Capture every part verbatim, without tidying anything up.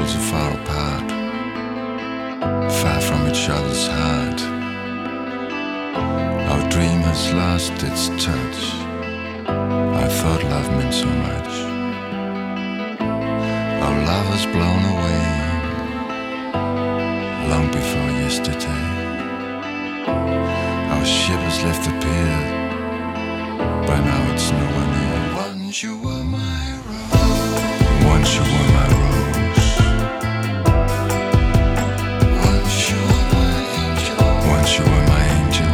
worlds are far apart, far from each other's heart. Our dream has lost its touch. I thought love meant so much. Our love has blown away long before yesterday. Our ship has left the pier, by now it's nowhere near. Once you were my rose. Once you were my rose. Once you were my angel. Once you were my angel.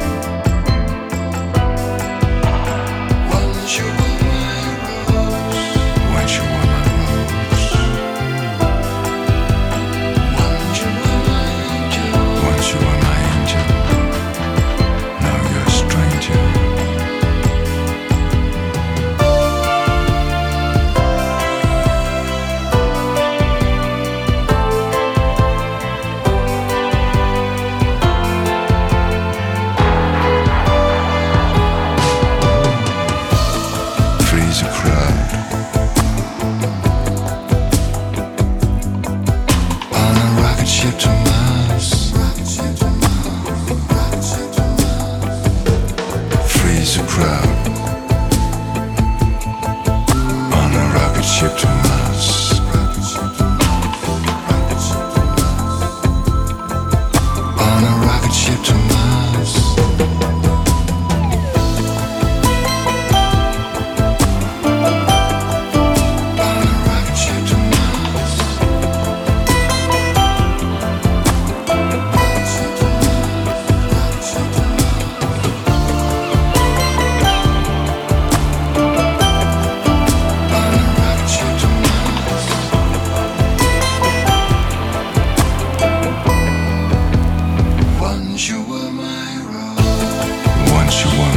Once you were my rose. Once you were my rose. Once you were my angel. Once you were my angel. Now you're a stranger. Freeze a crowd on a rocket ship to Mars. Freeze a crowd on a rocket ship to Mars. On a rocket ship to Mars. Once you were my rose. Once you were